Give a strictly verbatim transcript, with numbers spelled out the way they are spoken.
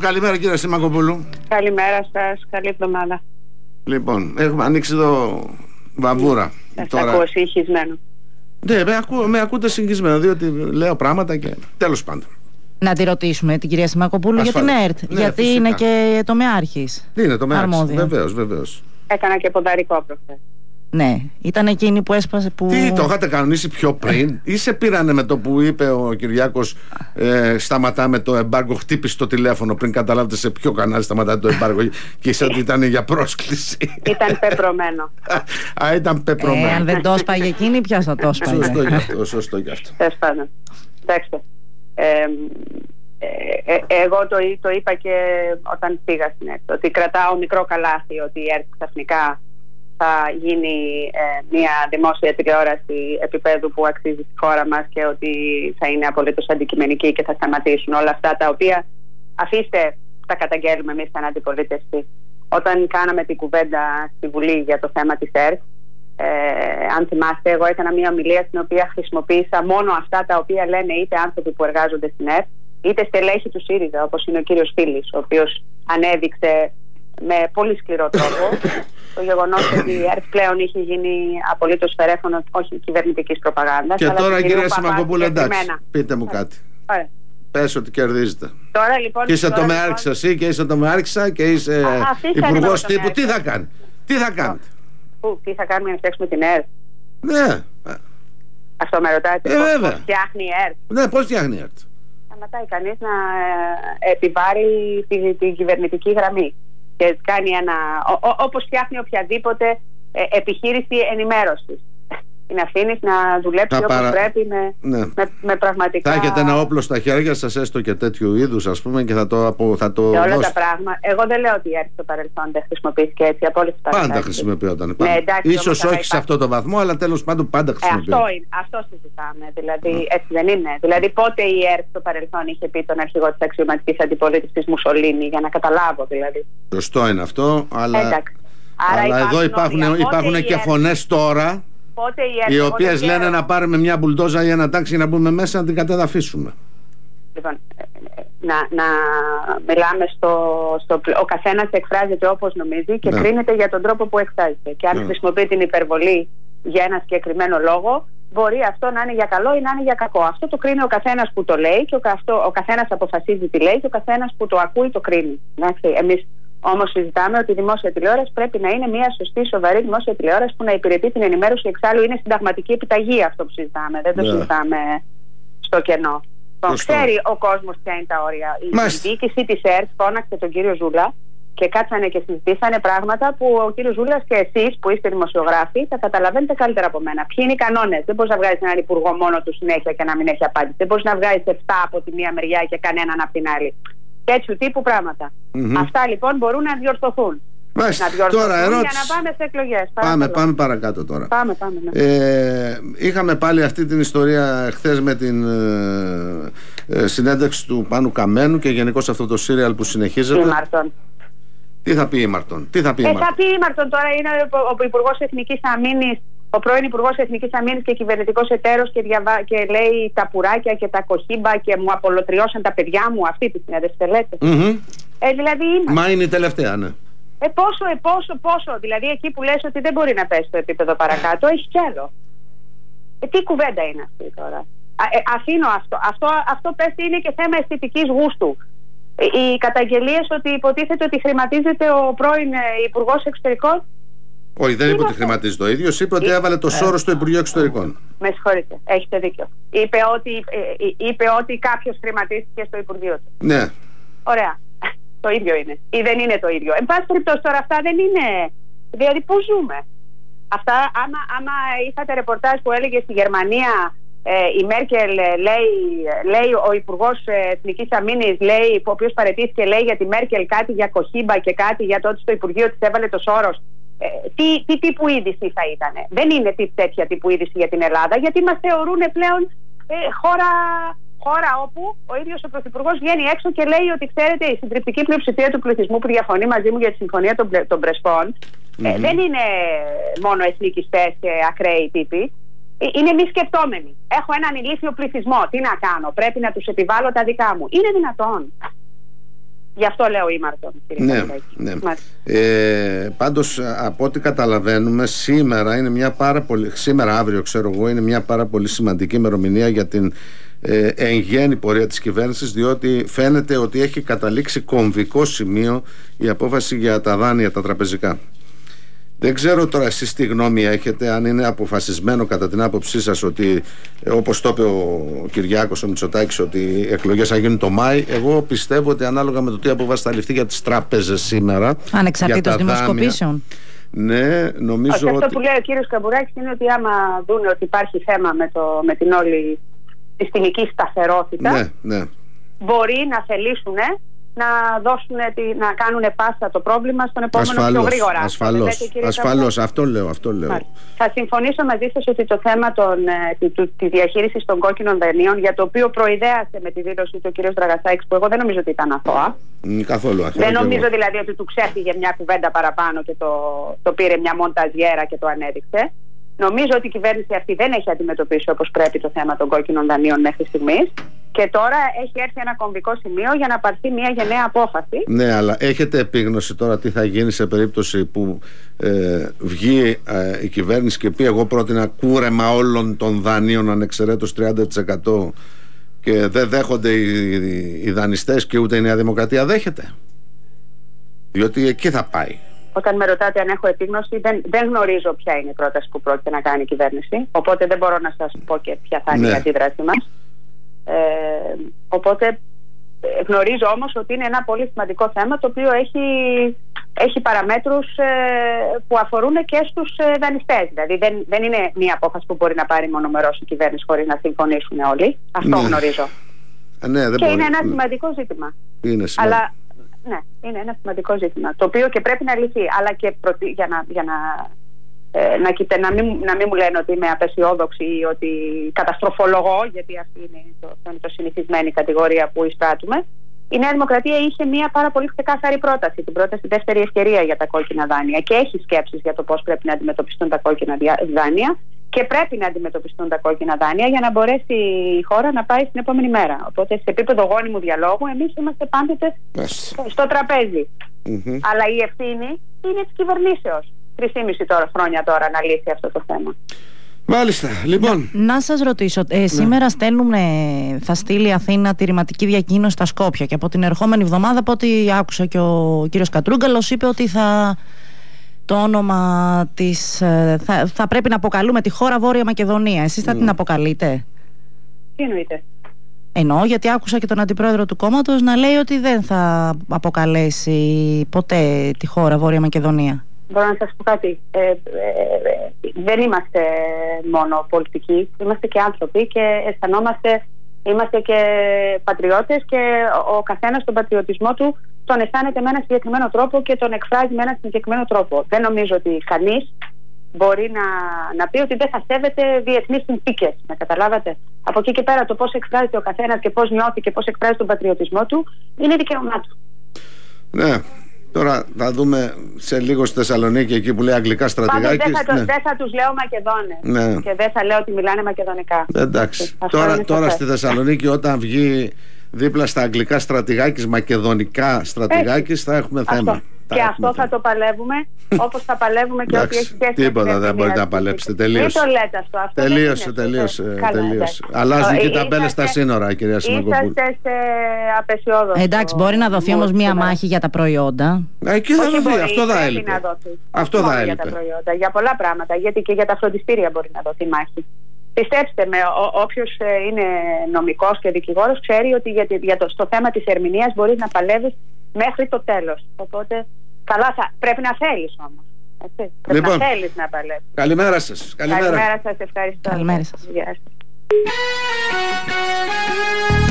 καλημέρα κύριε Σιμακοπούλου. Καλημέρα σας, καλή εβδομάδα. Λοιπόν, έχουμε ανοίξει εδώ βαμβούρα. Θα τώρα... ακούω συγχυσμένο. Ναι, με, ακού, με ακούτε συγχυσμένο, διότι λέω πράγματα και τέλος πάντων. Να τη ρωτήσουμε την κυρία Σιμακοπούλου για την ΕΡΤ, ναι, γιατί φυσικά. Είναι και τομεάρχης. Είναι τομεάρχης, βεβαίως, βεβαίως. Έκανα και ποδαρικό προχθές. Ναι, ήταν εκείνη που έσπασε που... Τι, το είχατε κανονίσει πιο πριν ή σε πήρανε με το που είπε ο Κυριάκος ε, σταματάμε το εμπάργκο, χτύπησε το τηλέφωνο πριν καταλάβετε σε ποιο κανάλι σταματάει το εμπάργκο και είσαι ότι ήταν για πρόσκληση. Ήταν πεπρωμένο. Α, ήταν πεπρωμένο. Ε, αν δεν το έσπαγε εκείνη, ποια θα το έσπαγε. Σωστό γι' αυτό, σωστό γι' αυτό. Τέλος πάντων. Κοιτάξτε, ε, ε, ε, εγώ το, το είπα και όταν πήγα στην ΕΡΤ, ότι κρατάω μικρό καλάθι ότι η ΕΡΤ ξαφνικά θα γίνει ε, μια δημόσια τηλεόραση επίπεδου που αξίζει στη χώρα μας και ότι θα είναι απολύτως αντικειμενική και θα σταματήσουν όλα αυτά τα οποία, αφήστε, τα καταγγέλουμε εμείς σαν αντιπολίτευση. Όταν κάναμε την κουβέντα στη Βουλή για το θέμα της ΕΡΤ, ε, αν θυμάστε, εγώ έκανα μια ομιλία στην οποία χρησιμοποίησα μόνο αυτά τα οποία λένε είτε άνθρωποι που εργάζονται στην ΕΡΤ είτε στελέχη του ΣΥΡΙΖΑ, όπως είναι ο κύριος Φίλης, ο οποίος ανέδειξε με πολύ σκληρό τρόπο το γεγονός ότι η ΕΡΤ πλέον είχε γίνει απολύτως φερέφωνο όχι κυβερνητικής προπαγάνδας. Και τώρα κυρία Σιμακοπούλου, εντάξει, πείτε μου κάτι. Ωραία. Πες ότι κερδίζετε. Τώρα, λοιπόν, και είσαι τομεάρχησα λοιπόν... εσύ και είσαι τομεάρχησα και είσαι υπουργός τύπου. Τι θα κάνει, τι θα κάνετε. Πού, τι θα κάνουμε να φτιάξουμε την ΕΡΤ. Ναι. Αυτό με ρωτάτε, ε, πώς, πώς φτιάχνει η ΕΡΤ. Ναι, πώς φτιάχνει η ΕΡΤ. Σταματάει κανείς να ε, επιβάρει την τη κυβερνητική γραμμή και κάνει ένα, ό, ό, όπως φτιάχνει οποιαδήποτε ε, επιχείρηση ενημέρωσης. Την αφήνεις να δουλέψει όπως παρα... πρέπει με, ναι. με, με πραγματικά... Θα έχετε ένα όπλο στα χέρια σας, έστω και τέτοιου είδους, ας πούμε, και θα το, απο, θα το και όλα δώσετε. τα πράγματα. Εγώ δεν λέω ότι η ΕΡΤ στο παρελθόν δεν χρησιμοποιήθηκε έτσι από όλες τις παρελθόν. Πάντα χρησιμοποιόταν. Πάντα. Ναι, εντάξει, ίσως όχι υπάρχει... σε αυτό το βαθμό, αλλά τέλος πάντων πάντα χρησιμοποιόταν. Ε, αυτό, είναι, αυτό συζητάμε. Δηλαδή, mm. έτσι δεν είναι. Δηλαδή, πότε η ΕΡΤ στο παρελθόν είχε πει τον αρχηγό της αξιωματικής αντιπολίτευσης Μουσολίνη, για να καταλάβω δηλαδή. Σωστό είναι αυτό, αλλά, αλλά εδώ υπάρχουν, υπάρχουν και φωνές τώρα. Οι οποίες λένε λέω... να πάρουμε μια μπουλντόζα ή ένα τάξη να μπούμε μέσα να την κατεδαφίσουμε. Λοιπόν, να, να μιλάμε στο, στο... Ο καθένας εκφράζεται όπως νομίζει και ναι. κρίνεται για τον τρόπο που εκφράζεται. Και αν ναι. χρησιμοποιεί την υπερβολή για ένα συγκεκριμένο λόγο, μπορεί αυτό να είναι για καλό ή να είναι για κακό. Αυτό το κρίνει ο καθένας που το λέει και ο, αυτό, ο καθένας αποφασίζει τι λέει και ο καθένας που το ακούει το κρίνει. Εμείς όμως συζητάμε ότι η δημόσια τηλεόραση πρέπει να είναι μια σωστή, σοβαρή δημόσια τηλεόραση που να υπηρετεί την ενημέρωση. Εξάλλου είναι συνταγματική επιταγή αυτό που συζητάμε. Δεν το yeah. συζητάμε στο κενό. Το ξέρει ο κόσμος ποια είναι τα όρια. Η Μάλιστα. διοίκηση της ΕΡΤ φώναξε τον κύριο Ζούλα και κάτσανε και συζητήσανε πράγματα που ο κύριος Ζούλας και εσείς που είστε δημοσιογράφοι τα καταλαβαίνετε καλύτερα από μένα. Ποιοι είναι οι κανόνες. Δεν μπορείς να βγάλεις έναν υπουργό μόνο του συνέχεια και να μην έχει απάντηση. Δεν μπορείς να βγάλεις επτά από τη μία μεριά και κανέναν από την άλλη. Τέτοιου τύπου πράγματα. Mm-hmm. Αυτά λοιπόν μπορούν να διορθωθούν. Μάλιστα. Να διορθωθούν τώρα, για ερώτηση. να πάμε σε εκλογές. Πάμε, πάμε παρακάτω τώρα. Πάμε, πάμε, ναι. ε, είχαμε πάλι αυτή την ιστορία χθες με την ε, ε, συνέντευξη του Πάνου Καμένου και γενικώς αυτό το σύριαλ που συνεχίζεται. Η Μαρτών. Τι θα πει η Μαρτών. Τι θα πει η Μαρτών. Ε, θα πει η Μαρτών τώρα είναι ο, ο Υπουργός Εθνικής Αμήνης. Ο πρώην Υπουργός Εθνικής Αμήνης και κυβερνητικός εταίρος και, διαβα... και λέει τα πουράκια και τα κοχύμπα και μου απολωτριώσαν τα παιδιά μου. Αυτή τη συνέντευξη λέτε. Mm-hmm. Ε, δηλαδή είμαστε. Μα είναι η τελευταία, ναι. Ε, πόσο, ε, πόσο, πόσο. Δηλαδή εκεί που λες ότι δεν μπορεί να πέσει το επίπεδο παρακάτω, έχει κι άλλο. Ε, τι κουβέντα είναι αυτή τώρα. Α, ε, αφήνω αυτό. Αυτό, αυτό πες είναι και θέμα αισθητικής γούστου. Ε, οι καταγγελίες ότι υποτίθεται ότι χρηματίζεται ο πρώην ε, Υπουργός Εξωτερικών. Όχι, δεν είπε ότι χρηματίζει το ίδιο. Είπε ότι έβαλε το σώρο στο Υπουργείο Εξωτερικών. Με συγχωρείτε, έχετε δίκιο. Είπε ότι, είπε ότι κάποιος χρηματίστηκε στο Υπουργείο του. Ναι. Ωραία. Το ίδιο είναι. Ή δεν είναι το ίδιο. Εν πάση περιπτώσει τώρα αυτά δεν είναι. Δηλαδή πού ζούμε. Αυτά, άμα, άμα είχατε ρεπορτάζ που έλεγε στη Γερμανία ε, η Μέρκελ λέει, λέει ο Υπουργός Εθνικής Αμήνης, λέει, ο οποίος παραιτήθηκε, λέει για τη Μέρκελ κάτι για κοχύμπα και κάτι για το ότι στο Υπουργείο της έβαλε το σώρος. Ε, τι, τι τύπου είδηση θα ήταν. Δεν είναι τι, τέτοια τύπου είδηση για την Ελλάδα, γιατί μας θεωρούν πλέον ε, χώρα, χώρα όπου ο ίδιος ο Πρωθυπουργός βγαίνει έξω και λέει ότι ξέρετε η συντριπτική πλειοψηφία του πληθυσμού που διαφωνεί μαζί μου για τη συμφωνία των, των Πρεσπών mm-hmm. ε, δεν είναι μόνο εθνικιστές και ακραίοι τύποι. Ε, είναι μη σκεπτόμενοι. Έχω έναν ηλίθιο πληθυσμό. Τι να κάνω, πρέπει να τους επιβάλλω τα δικά μου. Είναι δυνατόν. Γι' αυτό λέω ήμαρτον, κύριε ναι, ναι. Ε, πάντως από ό,τι καταλαβαίνουμε σήμερα είναι μια πάρα πολύ, σήμερα αύριο ξέρω εγώ είναι μια πάρα πολύ σημαντική ημερομηνία για την ε, εν γέννη πορεία της κυβέρνησης, διότι φαίνεται ότι έχει καταλήξει κομβικό σημείο η απόφαση για τα δάνεια τα τραπεζικά. Δεν ξέρω τώρα εσείς τι γνώμη έχετε, αν είναι αποφασισμένο κατά την άποψή σας ότι, όπως το είπε ο Κυριάκος ο Μητσοτάκης, ότι οι εκλογές θα γίνουν το Μάη. Εγώ πιστεύω ότι ανάλογα με το τι απόφαση θα ληφθεί για τις τράπεζες σήμερα, ανεξαρτήτως δημοσκοπήσεων. Ναι, νομίζω Όχι, ότι... αυτό που λέει ο κύριος Καμπουράκης είναι ότι άμα δουν ότι υπάρχει θέμα με, το, με την όλη συστημική σταθερότητα, ναι, ναι. μπορεί να θελήσουν να, δώσουν, να κάνουν πάσα το πρόβλημα στον επόμενο ασφαλώς, πιο γρήγορα. Ασφαλώς, ασφαλώς, αυτό λέω, αυτό λέω. Θα συμφωνήσω μαζί σας ότι το θέμα των, τη, του, τη διαχείριση των κόκκινων δανείων, για το οποίο προειδέασε με τη δήλωση του κ. Δραγασάκης, που εγώ δεν νομίζω ότι ήταν αθώα. Mm, καθόλου αθώα. Δεν νομίζω δηλαδή ότι του ξέφυγε μια κουβέντα παραπάνω και το, το πήρε μια μονταζιέρα και το ανέδειξε. Νομίζω ότι η κυβέρνηση αυτή δεν έχει αντιμετωπίσει όπως πρέπει το θέμα των κόκκινων δανείων μέχρι στιγμής. Και τώρα έχει έρθει ένα κομβικό σημείο για να πάρθει μια γενναία απόφαση. Ναι, αλλά έχετε επίγνωση τώρα τι θα γίνει σε περίπτωση που ε, βγει ε, η κυβέρνηση και πει εγώ πρότεινα κούρεμα όλων των δανείων ανεξαιρέτως τριάντα τοις εκατό και δεν δέχονται οι, οι, οι δανειστές και ούτε η Νέα Δημοκρατία δέχεται? Διότι εκεί θα πάει. Όταν με ρωτάτε αν έχω επίγνωση, δεν, δεν γνωρίζω ποια είναι η πρόταση που πρόκειται να κάνει η κυβέρνηση. Οπότε δεν μπορώ να σας πω και ποια θα είναι ναι. η αντίδραση μας. Ε, οπότε γνωρίζω όμως ότι είναι ένα πολύ σημαντικό θέμα, το οποίο έχει, έχει παραμέτρους ε, που αφορούν και στους ε, δανειστές. Δηλαδή δεν, δεν είναι μια απόφαση που μπορεί να πάρει μονομερός η κυβέρνηση χωρίς να συμφωνήσουν όλοι. Αυτό ναι. γνωρίζω. Ε, ναι, δεν και μπορεί. είναι ένα σημαντικό ζήτημα. Είναι σημαντικό. Αλλά ναι, είναι ένα σημαντικό ζήτημα, το οποίο και πρέπει να λυθεί. Αλλά και προτι... για να... Για να Ε, να, κοίτε, να, μην, να μην μου λένε ότι είμαι απεσιόδοξη ή ότι καταστροφολογώ, γιατί αυτή είναι το, το, το συνηθισμένη κατηγορία που εισπράττουμε. Η Νέα Δημοκρατία είχε μια πάρα πολύ ξεκάθαρη πρόταση, την πρόταση δεύτερη ευκαιρία για τα κόκκινα δάνεια, και έχει σκέψεις για το πώς πρέπει να αντιμετωπιστούν τα κόκκινα δάνεια και πρέπει να αντιμετωπιστούν τα κόκκινα δάνεια για να μπορέσει η χώρα να πάει στην επόμενη μέρα. Οπότε, σε επίπεδο γόνιμου διαλόγου, εμείς είμαστε πάντοτε στο τραπέζι. Mm-hmm. Αλλά η ευθύνη είναι της κυβερνήσεως. Τρεις και μισή τώρα χρόνια τώρα να λύσει αυτό το θέμα. Μάλιστα, λοιπόν. Να, να σας ρωτήσω, ε, ναι. σήμερα στέλνουμε, θα στείλει η Αθήνα τη ρηματική διακοίνωση στα Σκόπια, και από την ερχόμενη εβδομάδα, από ό,τι άκουσα και ο κύριος Κατρούγκαλος, είπε ότι θα, το όνομα της, θα, θα πρέπει να αποκαλούμε τη χώρα Βόρεια Μακεδονία. Εσείς θα mm. την αποκαλείτε? Τι εννοείτε? Εννοώ, γιατί άκουσα και τον αντιπρόεδρο του κόμματος να λέει ότι δεν θα αποκαλέσει ποτέ τη χώρα Βόρεια Μακεδονία. Μπορώ να σας πω κάτι. Ε, ε, ε, δεν είμαστε μόνο πολιτικοί, είμαστε και άνθρωποι και αισθανόμαστε, είμαστε και πατριώτες, και ο, ο καθένας τον πατριωτισμό του τον αισθάνεται με ένα συγκεκριμένο τρόπο και τον εκφράζει με ένα συγκεκριμένο τρόπο. Δεν νομίζω ότι κανείς μπορεί να, να πει ότι δεν θα σέβεται διεθνείς συνθήκες. Να καταλάβατε. Από εκεί και πέρα, το πώς εκφράζεται ο καθένας και πώς νιώθει και πώς εκφράζει τον πατριωτισμό του είναι δικαίωμά του. Ναι. Τώρα θα δούμε σε λίγο στη Θεσσαλονίκη, εκεί που λέει αγγλικά στρατηγάκης. Δεν θα, ναι. δεν θα τους λέω Μακεδόνες, ναι. και δεν θα λέω ότι μιλάνε μακεδονικά. Εντάξει. Τώρα, τώρα στη Θεσσαλονίκη, όταν βγει δίπλα στα αγγλικά στρατηγάκης, μακεδονικά στρατηγάκης, θα έχουμε θέμα. Αυτό. Και αυτό θα το παλεύουμε, όπως θα παλεύουμε και ό,τι έχει σχέση. Τίποτα δεν μπορείτε να παλέψετε. Τελείωσε. Μην το λέτε αυτό. αυτό τελείωσε, τελείωσε. τελείωσε. Αλλάζουν και οι ταμπέλες στα σύνορα, κυρία Σιμακοπούλου. Είσαστε σε απεσιόδοξο. Εντάξει, μπορεί να δοθεί όμως μία μάχη για τα προϊόντα. Εκεί θα δοθεί, αυτό θα έλειπε. Αυτό θα έλειπε. Για τα προϊόντα, για πολλά πράγματα. Γιατί και για τα φροντιστήρια μπορεί να δοθεί μάχη. Πιστέψτε με, όποιος είναι νομικός και δικηγόρος ξέρει ότι για, για το, στο θέμα της ερμηνείας μπορείς να παλεύεις μέχρι το τέλος. Οπότε καλά θα, πρέπει να θέλεις όμως. Έτσι. Πρέπει λοιπόν, να θέλεις να παλεύεις. Καλημέρα σας. Καλημέρα, Καλημέρα σας, ευχαριστώ. Καλημέρα σας. Γεια σας.